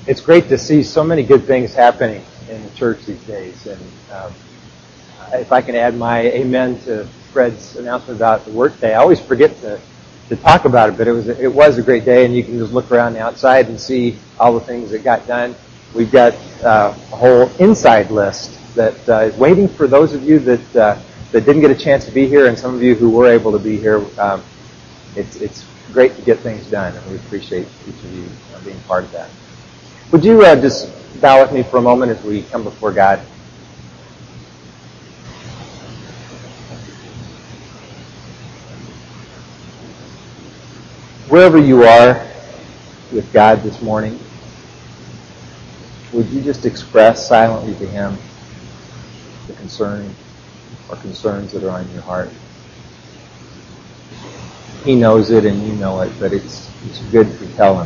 It's great to see so many good things happening in the church these days. And if I can add my amen to Fred's announcement about the work day, I always forget to talk about it, but it was a great day, and you can just look around the outside and see all the things that got done. We've got a whole inside list that is waiting for those of you that didn't get a chance to be here, and some of you who were able to be here. It's great to get things done, and we appreciate each of you being part of that. Would you just bow with me for a moment as we come before God? Wherever you are with God this morning, would you just express silently to Him the concern or concerns that are on your heart? He knows it and you know it, but it's good to tell Him.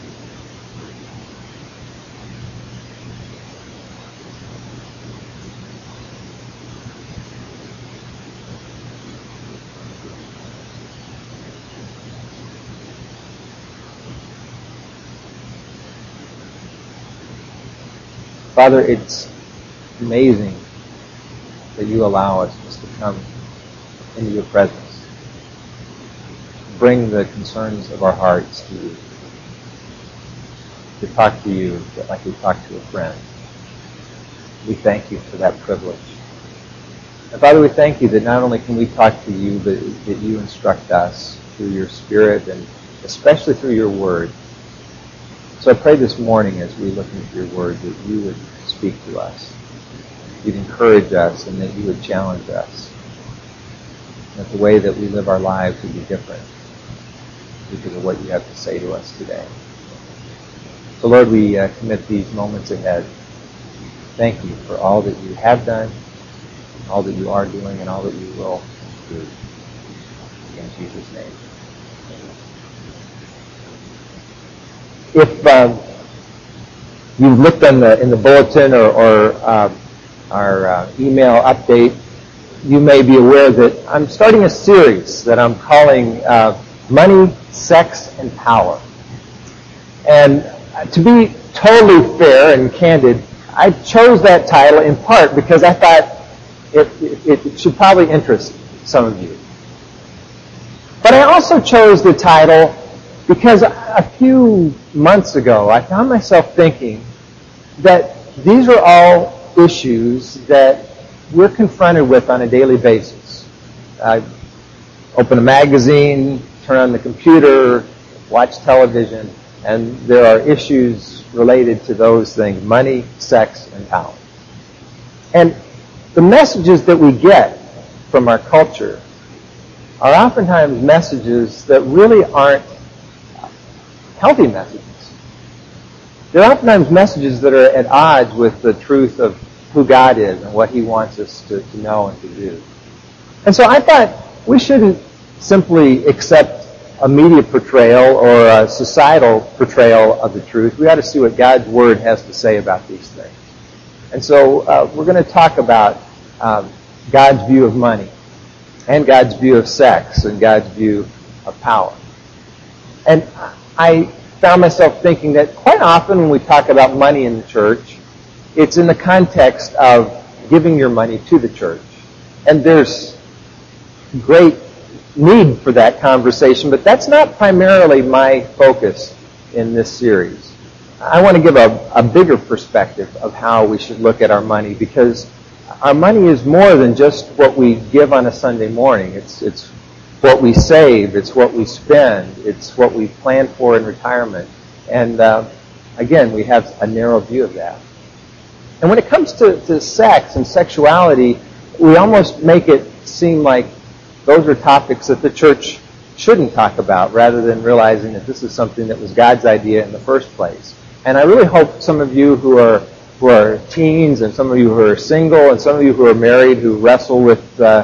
Father, it's amazing that you allow us just to come into your presence, bring the concerns of our hearts to you, to talk to you like we talk to a friend. We thank you for that privilege. And Father, we thank you that not only can we talk to you, but that you instruct us through your Spirit and especially through your Word. So I pray this morning as we look into your Word that you would speak to us, you'd encourage us, and that you would challenge us, that the way that we live our lives would be different because of what you have to say to us today. So Lord, we commit these moments ahead. Thank you for all that you have done, all that you are doing, and all that you will do. In Jesus' name. If you've looked in the bulletin or our email update, you may be aware that I'm starting a series that I'm calling Money, Sex, and Power. And to be totally fair and candid, I chose that title in part because I thought it should probably interest some of you. But I also chose the title because a few months ago, I found myself thinking that these are all issues that we're confronted with on a daily basis. I open a magazine, turn on the computer, watch television, and there are issues related to those things: money, sex, and power. And the messages that we get from our culture are oftentimes messages that really aren't healthy messages. They're oftentimes messages that are at odds with the truth of who God is and what He wants us to know and to do. And so I thought we shouldn't simply accept a media portrayal or a societal portrayal of the truth. We ought to see what God's Word has to say about these things. And so we're going to talk about God's view of money and God's view of sex and God's view of power. And I found myself thinking that quite often when we talk about money in the church, it's in the context of giving your money to the church. And there's great need for that conversation, but that's not primarily my focus in this series. I want to give a bigger perspective of how we should look at our money, because our money is more than just what we give on a Sunday morning. It's what we save, it's what we spend, it's what we plan for in retirement. And again, we have a narrow view of that. And when it comes to sex and sexuality, we almost make it seem like those are topics that the church shouldn't talk about, rather than realizing that this is something that was God's idea in the first place. And I really hope some of you who are teens, and some of you who are single, and some of you who are married who wrestle with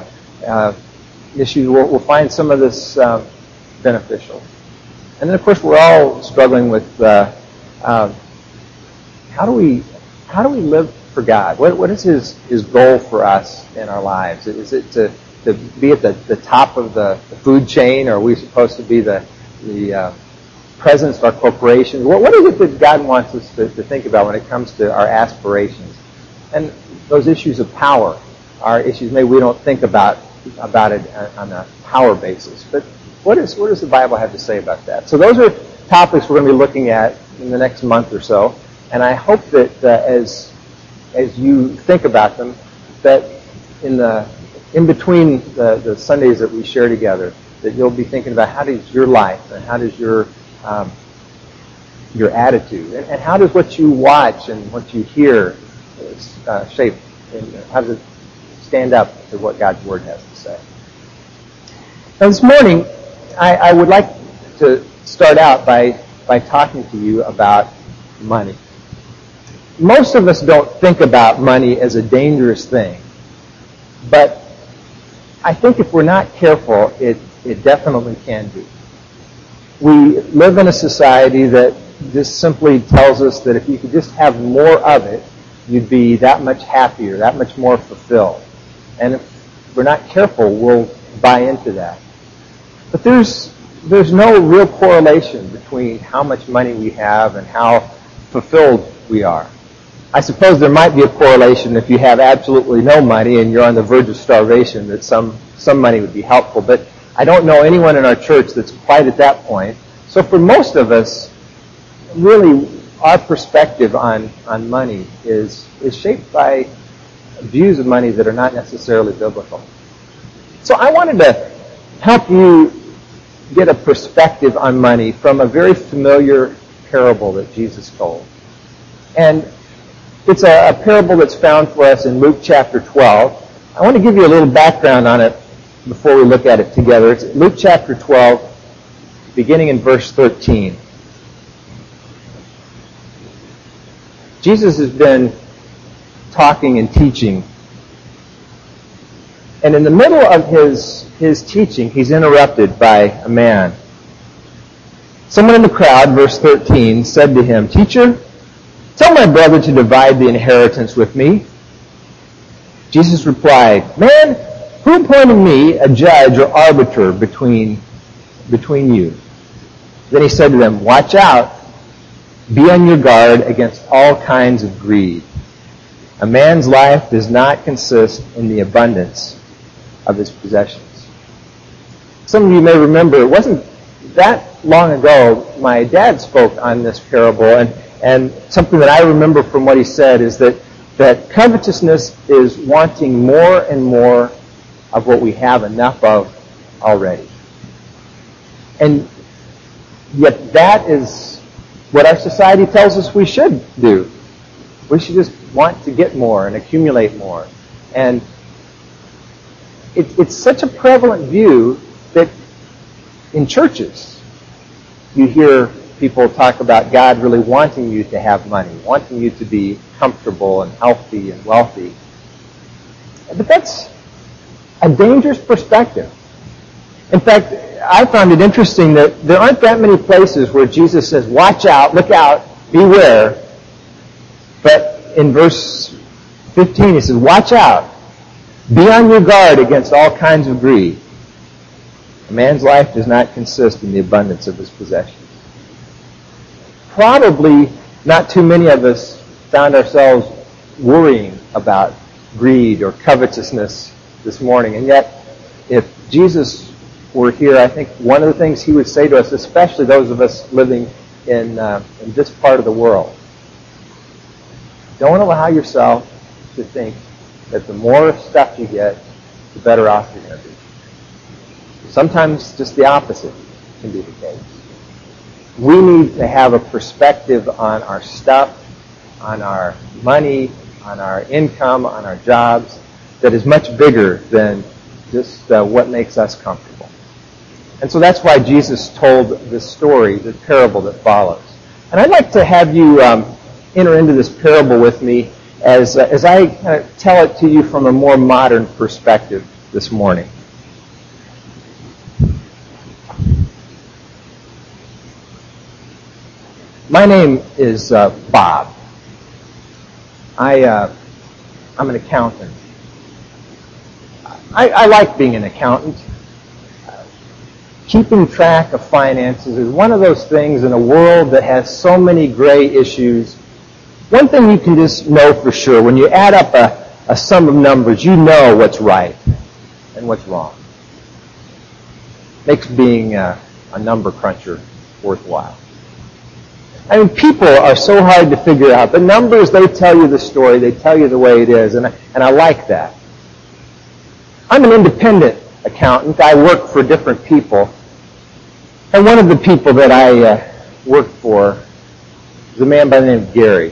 issues will find some of this beneficial. And then, of course, we're all struggling with how do we live for God? What is His goal for us in our lives? Is it to be at the top of the food chain, or are we supposed to be the presidents of our corporations. What is it that God wants us to think about when it comes to our aspirations? And those issues of power are issues maybe we don't think about it on a power basis. But what does the Bible have to say about that? So those are topics we're going to be looking at in the next month or so. And I hope that as you think about them, that in between the Sundays that we share together, that you'll be thinking about how does your life and how does your attitude and how does what you watch and what you hear shape, and how does it stand up to what God's Word has to say. Now this morning, I would like to start out by talking to you about money. Most of us don't think about money as a dangerous thing, but I think if we're not careful, it definitely can be. We live in a society that just simply tells us that if you could just have more of it, you'd be that much happier, that much more fulfilled. And if we're not careful, we'll buy into that. But there's no real correlation between how much money we have and how fulfilled we are. I suppose there might be a correlation if you have absolutely no money and you're on the verge of starvation, that some money would be helpful. But I don't know anyone in our church that's quite at that point. So for most of us, really, our perspective on money is shaped by views of money that are not necessarily biblical. So I wanted to help you get a perspective on money from a very familiar parable that Jesus told. And it's a parable that's found for us in Luke chapter 12. I want to give you a little background on it before we look at it together. It's Luke chapter 12, beginning in verse 13. Jesus has been talking and teaching. And in the middle of his teaching, he's interrupted by a man. Someone in the crowd, verse 13, said to him, "Teacher, tell my brother to divide the inheritance with me." Jesus replied, "Man, who appointed me a judge or arbiter between you?" Then he said to them, "Watch out. Be on your guard against all kinds of greed. A man's life does not consist in the abundance of his possessions." Some of you may remember, it wasn't that long ago, my dad spoke on this parable, and something that I remember from what he said is that covetousness is wanting more and more of what we have enough of already. And yet that is what our society tells us we should do. We should just want to get more and accumulate more. And it's such a prevalent view that in churches you hear people talk about God really wanting you to have money, wanting you to be comfortable and healthy and wealthy. But that's a dangerous perspective. In fact, I found it interesting that there aren't that many places where Jesus says, "Watch out, look out, beware." But in verse 15 he says, "Watch out, be on your guard against all kinds of greed. A man's life does not consist in the abundance of his possessions." Probably not too many of us found ourselves worrying about greed or covetousness this morning. And yet, if Jesus were here, I think one of the things he would say to us, especially those of us living in this part of the world, don't allow yourself to think that the more stuff you get, the better off you're going to be. Sometimes just the opposite can be the case. We need to have a perspective on our stuff, on our money, on our income, on our jobs, that is much bigger than just what makes us comfortable. And so that's why Jesus told this story, the parable that follows. And I'd like to have you enter into this parable with me as I tell it to you from a more modern perspective this morning. My name is Bob. I'm an accountant. I like being an accountant. keeping track of finances is one of those things in a world that has so many gray issues. One thing you can just know for sure, when you add up a sum of numbers, you know what's right and what's wrong. Makes being a number cruncher worthwhile. I mean, people are so hard to figure out. The numbers, they tell you the story. They tell you the way it is, and I like that. I'm an independent accountant. I work for different people. And one of the people that I work for is a man by the name of Gary.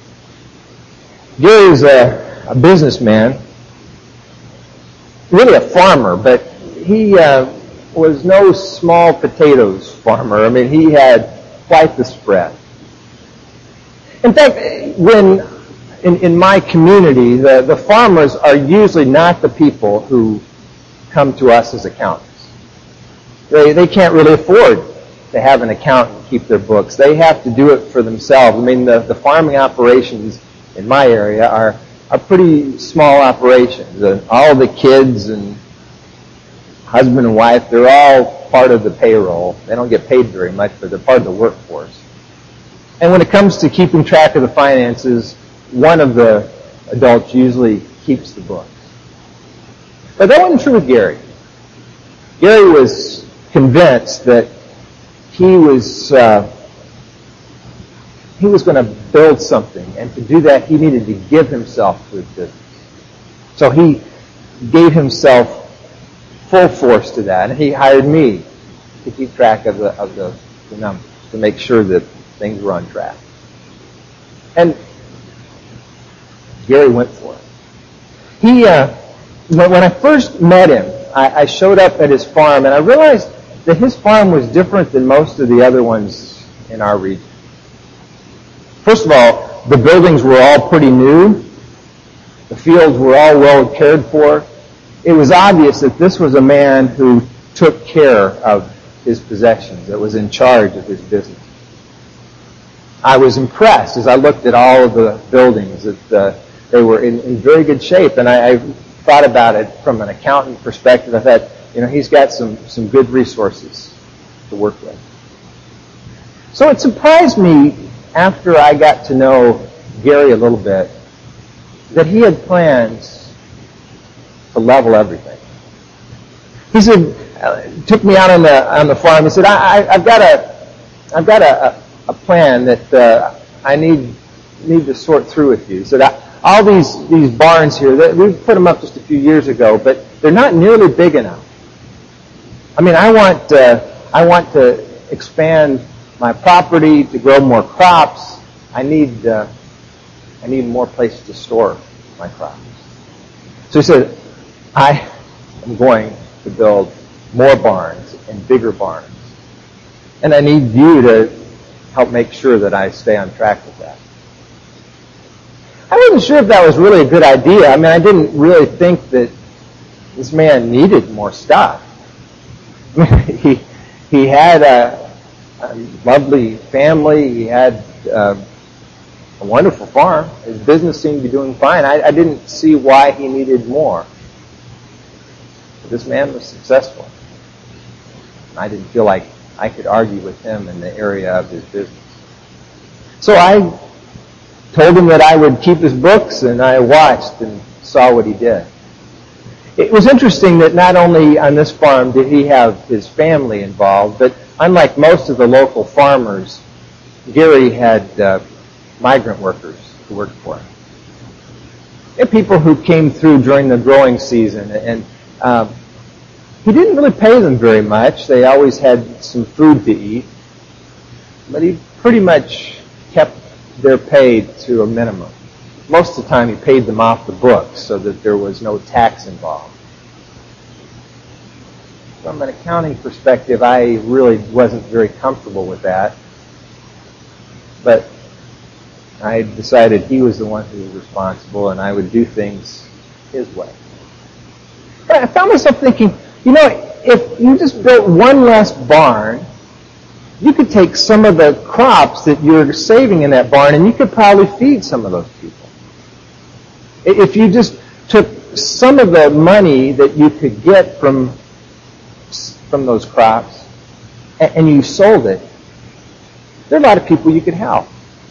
Gary is a businessman, really a farmer, but he was no small potatoes farmer. I mean, he had quite the spread. In fact, when in my community, the farmers are usually not the people who come to us as accountants. They can't really afford to have an accountant keep their books. They have to do it for themselves. I mean, the farming operations in my area are pretty small operations. All the kids and husband and wife, they're all part of the payroll. They don't get paid very much, but they're part of the workforce. And when it comes to keeping track of the finances, one of the adults usually keeps the books. But that wasn't true with Gary. Gary was convinced that he was going to build something, and to do that, he needed to give himself to his business. So he gave himself full force to that, and he hired me to keep track of the numbers, to make sure that things were on track. And Gary went for it. He, when I first met him, I showed up at his farm, and I realized that his farm was different than most of the other ones in our region. First of all, the buildings were all pretty new. The fields were all well cared for. It was obvious that this was a man who took care of his possessions, that was in charge of his business. I was impressed as I looked at all of the buildings that they were in very good shape, and I thought about it from an accountant perspective. I thought, he's got some good resources to work with. So it surprised me after I got to know Gary a little bit that he had plans to level everything. He said, took me out on the farm. He said, I've got a plan that I need to sort through with you. He said, all these barns here, we put them up just a few years ago, but they're not nearly big enough. I mean, I want to expand my property, to grow more crops. I need more place to store my crops. So he said, I am going to build more barns and bigger barns. And I need you to help make sure that I stay on track with that. I wasn't sure if that was really a good idea. I mean, I didn't really think that this man needed more stuff. He had a lovely family. He had a wonderful farm. His business seemed to be doing fine. I didn't see why he needed more. But this man was successful. I didn't feel like I could argue with him in the area of his business. So I told him that I would keep his books, and I watched and saw what he did. It was interesting that not only on this farm did he have his family involved, but unlike most of the local farmers, Gary had migrant workers who worked for him. They had people who came through during the growing season, and he didn't really pay them very much. They always had some food to eat, but he pretty much kept their pay to a minimum. Most of the time he paid them off the books so that there was no tax involved. From an accounting perspective, I really wasn't very comfortable with that. But I decided he was the one who was responsible, and I would do things his way. But I found myself thinking, if you just built one less barn, you could take some of the crops that you're saving in that barn, and you could probably feed some of those people. If you just took some of the money that you could get from those crops and you sold it, there are a lot of people you could help.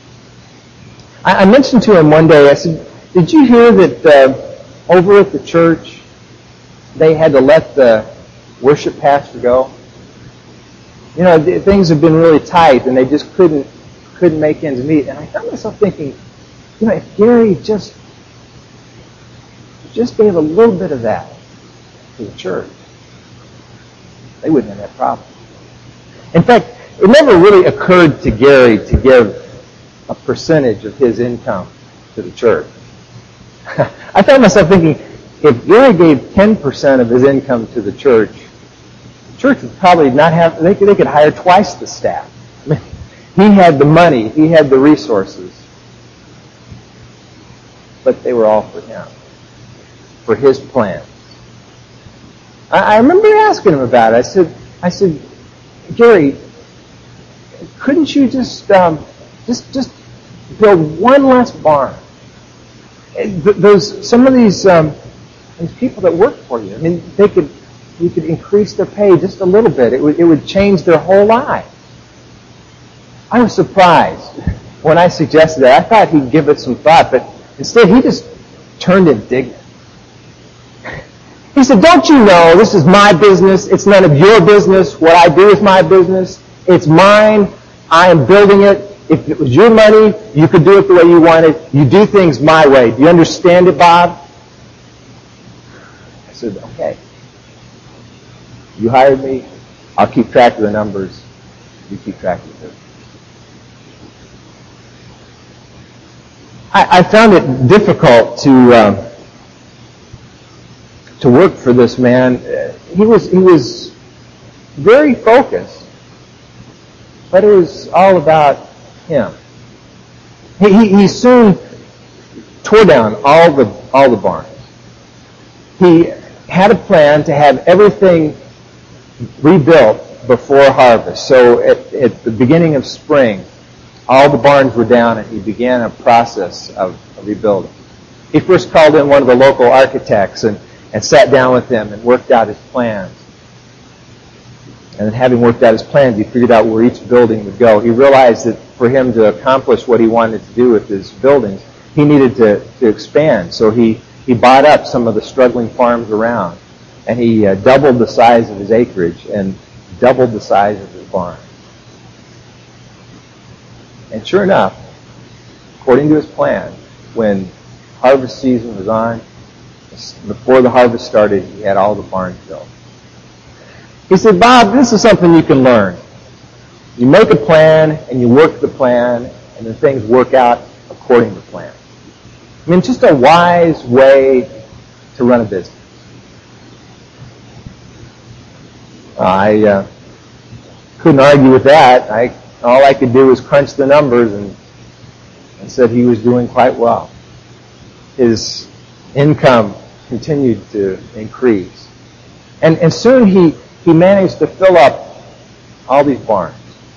I mentioned to him one day, I said, did you hear that over at the church they had to let the worship pastor go? You know, things have been really tight and they just couldn't make ends meet. And I found myself thinking, you know, if Gary just gave a little bit of that to the church, they wouldn't have that problem. In fact, it never really occurred to Gary to give a percentage of his income to the church. I found myself thinking, if Gary gave 10% of his income to the church would probably not have, they could hire twice the staff. I mean, he had the money, he had the resources, but they were all for him, for his plans. I remember asking him about it. I said, Gary, couldn't you just build one less barn? Some of these people that work for you, I mean, you could increase their pay just a little bit. It would change their whole life. I was surprised when I suggested that. I thought he'd give it some thought, but instead he just turned indignant. He said, don't you know this is my business? It's none of your business. What I do is my business. It's mine. I am building it. If it was your money, you could do it the way you wanted. You do things my way. Do you understand it, Bob? I said, okay. You hired me. I'll keep track of the numbers. You keep track of it. I found it difficult to work for this man. He was very focused, but it was all about him. He soon tore down all the barns. He had a plan to have everything rebuilt before harvest. So at the beginning of spring, all the barns were down, and he began a process of rebuilding. He first called in one of the local architects and sat down with him and worked out his plans. And then having worked out his plans, he figured out where each building would go. He realized that for him to accomplish what he wanted to do with his buildings, he needed to expand. So he bought up some of the struggling farms around, and he doubled the size of his acreage and doubled the size of his barn. And sure enough, according to his plan, when harvest season was on, before the harvest started, he had all the barns built. He said, Bob, this is something you can learn. You make a plan, and you work the plan, and then things work out according to plan. I mean, just a wise way to run a business. I couldn't argue with that. All I could do was crunch the numbers and said he was doing quite well. His income continued to increase. And soon he managed to fill up all these barns.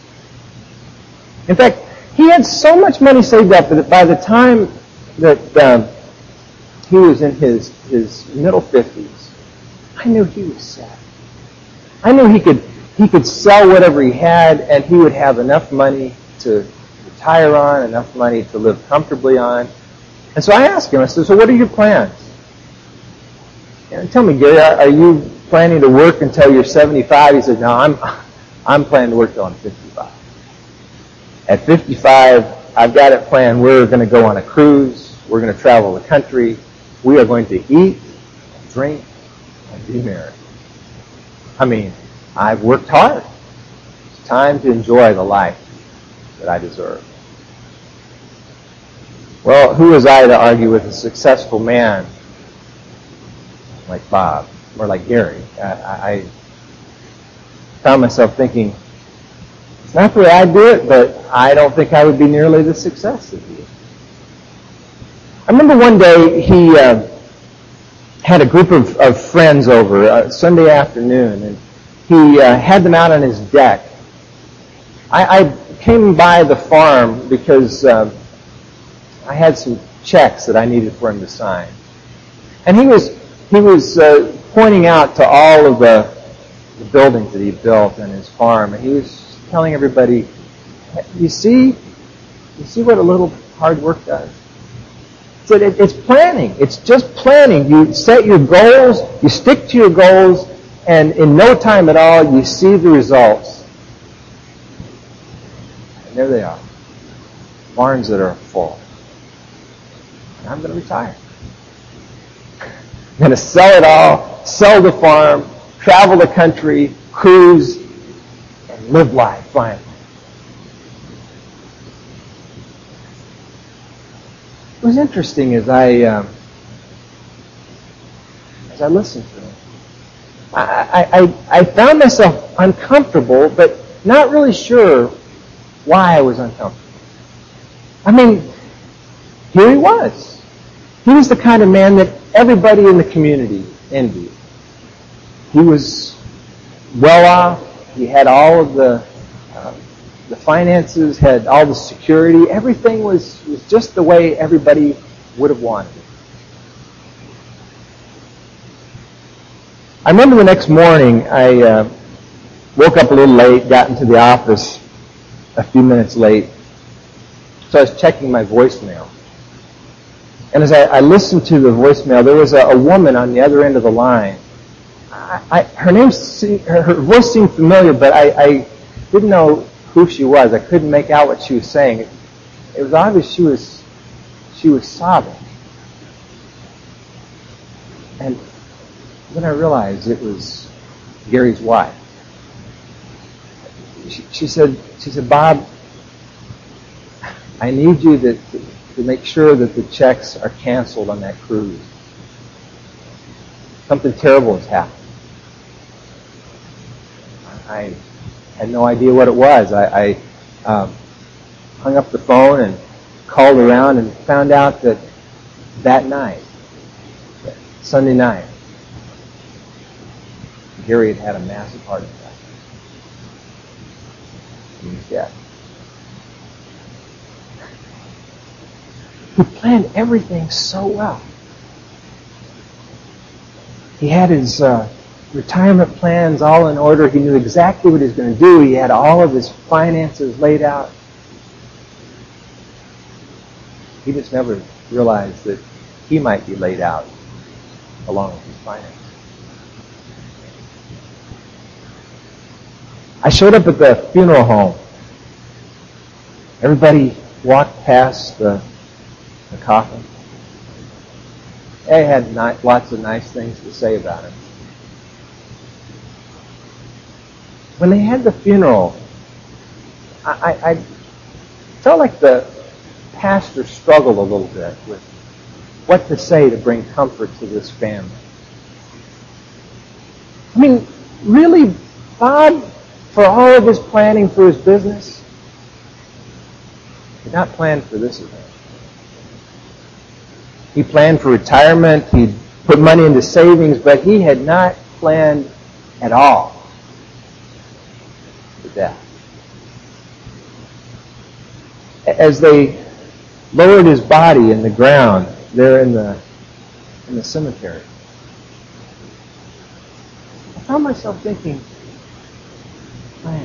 In fact, he had so much money saved up that by the time that he was in his middle 50s, I knew he was set. I knew he could sell whatever he had, and he would have enough money to retire on, enough money to live comfortably on. And so I asked him, I said, so what are your plans? And tell me, Gary, are you planning to work until you're 75? He said, no, I'm planning to work till I'm 55. At 55, I've got it planned. We're going to go on a cruise. We're going to travel the country. We are going to eat, drink, and be merry. I mean, I've worked hard. It's time to enjoy the life that I deserve. Well, who was I to argue with a successful man like Bob or like Gary? I found myself thinking, it's not the way I do it, but I don't think I would be nearly the success that he is. I remember one day he had a group of friends over Sunday afternoon, and he had them out on his deck. I came by the farm because I had some checks that I needed for him to sign. And he was pointing out to all of the the buildings that he built and his farm, and he was telling everybody, you see what a little hard work does? He said, it's planning. It's just planning. You set your goals, you stick to your goals, and in no time at all, you see the results. And there they are. Barns that are full. And I'm going to retire. I'm going to sell it all, sell the farm, travel the country, cruise, and live life finally. It was interesting as I listened to him. I found myself uncomfortable, but not really sure why I was uncomfortable. I mean, here he was. He was the kind of man that everybody in the community envied. He was well off. He had all of the finances, had all the security. Everything was just the way everybody would have wanted it. I remember the next morning, I woke up a little late, got into the office a few minutes late. So I was checking my voicemail. And as I listened to the voicemail, there was a woman on the other end of the line. Her voice seemed familiar, but I didn't know who she was. I couldn't make out what she was saying. It was obvious she was sobbing. And then I realized it was Gary's wife. She said, Bob, I need you to make sure that the checks are canceled on that cruise. Something terrible has happened. I had no idea what it was. I hung up the phone and called around and found out that night, Sunday night, Gary had a massive heart attack. He was dead. He planned everything so well. He had his retirement plans all in order. He knew exactly what he was going to do. He had all of his finances laid out. He just never realized that he might be laid out along with his finances. I showed up at the funeral home. Everybody walked past the coffin. They had lots of nice things to say about him. When they had the funeral, I felt like the pastor struggled a little bit with what to say to bring comfort to this family. I mean, really, Bob, for all of his planning for his business, did not plan for this event. He planned for retirement. He put money into savings, but he had not planned at all for death. As they lowered his body in the ground there in the cemetery, I found myself thinking, man,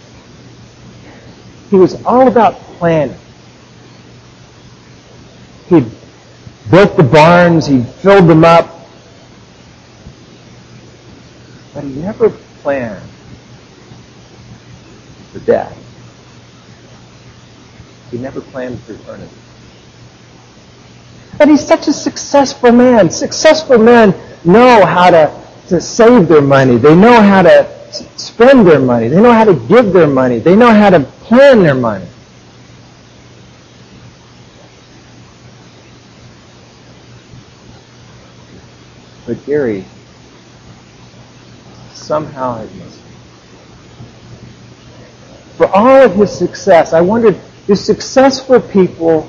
he was all about planning. He'd built the barns, he filled them up, but he never planned for death. He never planned for eternity. And he's such a successful man. Successful men know how to save their money. They know how to spend their money. They know how to give their money. They know how to plan their money. But Gary somehow had missed it. For all of his success, I wondered, do successful people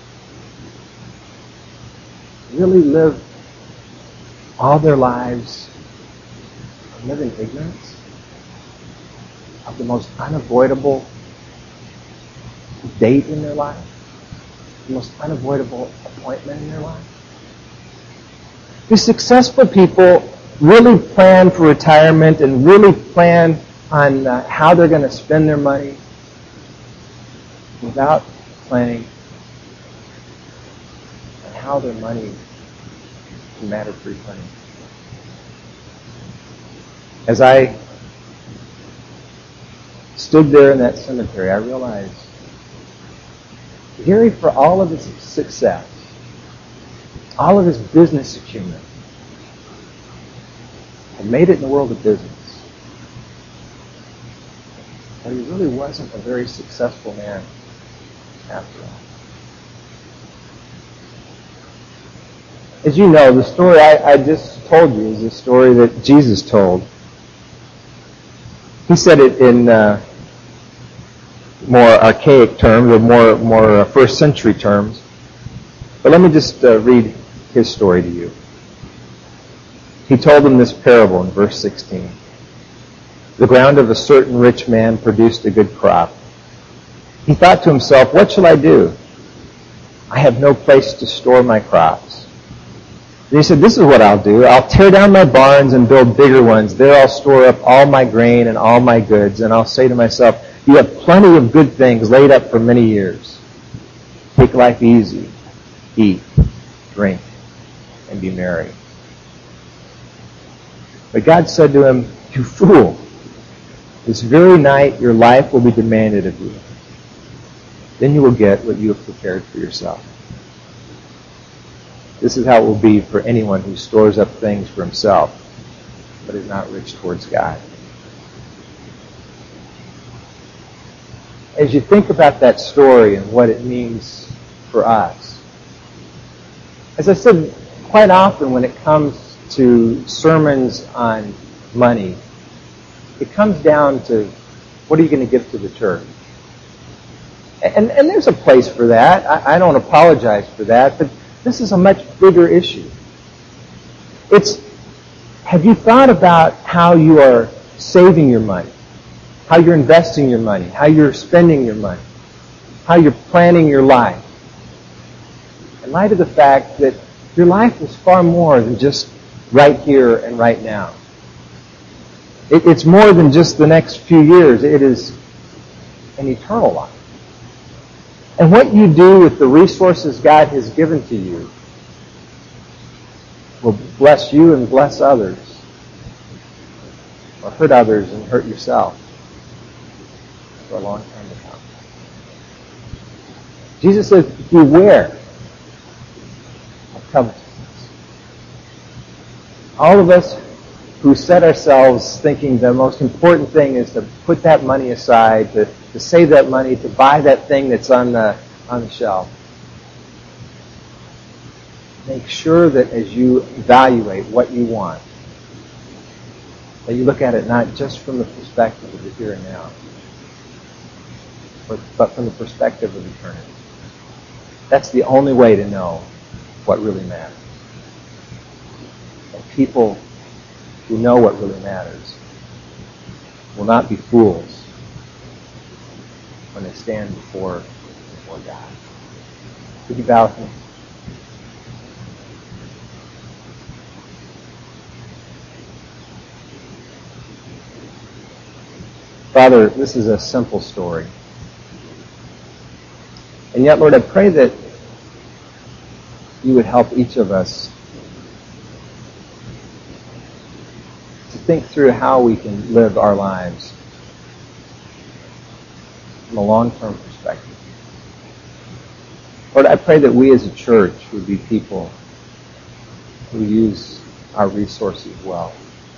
really live all their lives and live in ignorance of the most unavoidable date in their life, the most unavoidable appointment in their life? Do successful people really plan for retirement and really plan on how they're going to spend their money without planning on how their money can matter for eternity. As I stood there in that cemetery, I realized Gary, for all of his success, all of his business acumen, had made it in the world of business. But he really wasn't a very successful man after all. As you know, the story I just told you is the story that Jesus told. He said it in more archaic terms, or more first century terms. But let me just read his story to you. He told them this parable in verse 16. The ground of a certain rich man produced a good crop. He thought to himself, what shall I do? I have no place to store my crops. And he said, this is what I'll do. I'll tear down my barns and build bigger ones. There I'll store up all my grain and all my goods. And I'll say to myself, you have plenty of good things laid up for many years. Take life easy. Eat, drink, and be merry. But God said to him, you fool, this very night your life will be demanded of you. Then you will get what you have prepared for yourself. This is how it will be for anyone who stores up things for himself, but is not rich towards God. As you think about that story and what it means for us, as I said, quite often when it comes to sermons on money, it comes down to what are you going to give to the church? And there's a place for that. I don't apologize for that, but this is a much bigger issue. It's, have you thought about how you are saving your money, how you're investing your money, how you're spending your money, how you're planning your life, in light of the fact that your life is far more than just right here and right now. It's more than just the next few years. It is an eternal life. And what you do with the resources God has given to you will bless you and bless others, or hurt others and hurt yourself for a long time to come. Jesus says, beware of covetousness. All of us who set ourselves thinking the most important thing is to put that money aside, to save that money, to buy that thing that's on the shelf. Make sure that as you evaluate what you want, that you look at it not just from the perspective of the here and now, but from the perspective of eternity. That's the only way to know what really matters. And people who know what really matters will not be fools when they stand before God. Would you bow with me? Father, this is a simple story. And yet, Lord, I pray that you would help each of us to think through how we can live our lives from a long-term perspective. Lord, I pray that we as a church would be people who use our resources well,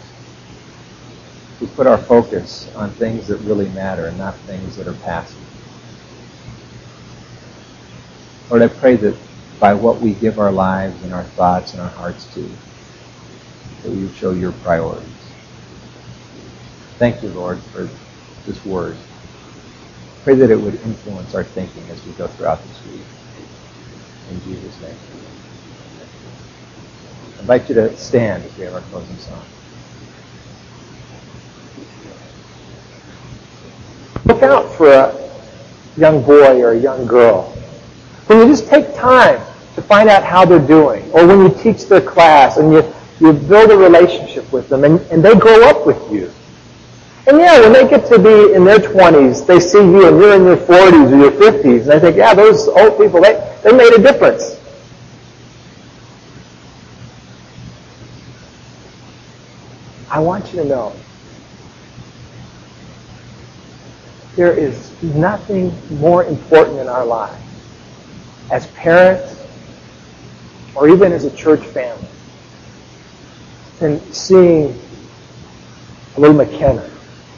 who put our focus on things that really matter and not things that are passive. Lord, I pray that by what we give our lives and our thoughts and our hearts to, that we would show your priorities. Thank you, Lord, for this word. Pray that it would influence our thinking as we go throughout this week. In Jesus' name. I invite you to stand as we have our closing song. Look out for a young boy or a young girl. When you just take time to find out how they're doing, or when you teach their class and you You build a relationship with them, and they grow up with you. And yeah, when they get to be in their 20s, they see you and you're in your 40s or your 50s, and they think, yeah, those old people, they made a difference. I want you to know there is nothing more important in our lives as parents or even as a church family than seeing a little McKenna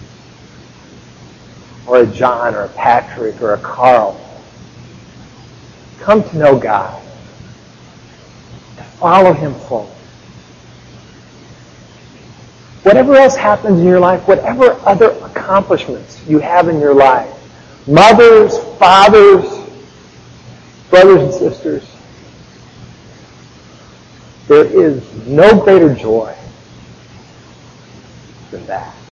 or a John or a Patrick or a Carl come to know God, to follow Him forward. Whatever else happens in your life, whatever other accomplishments you have in your life, mothers, fathers, brothers and sisters, there is no greater joy than that.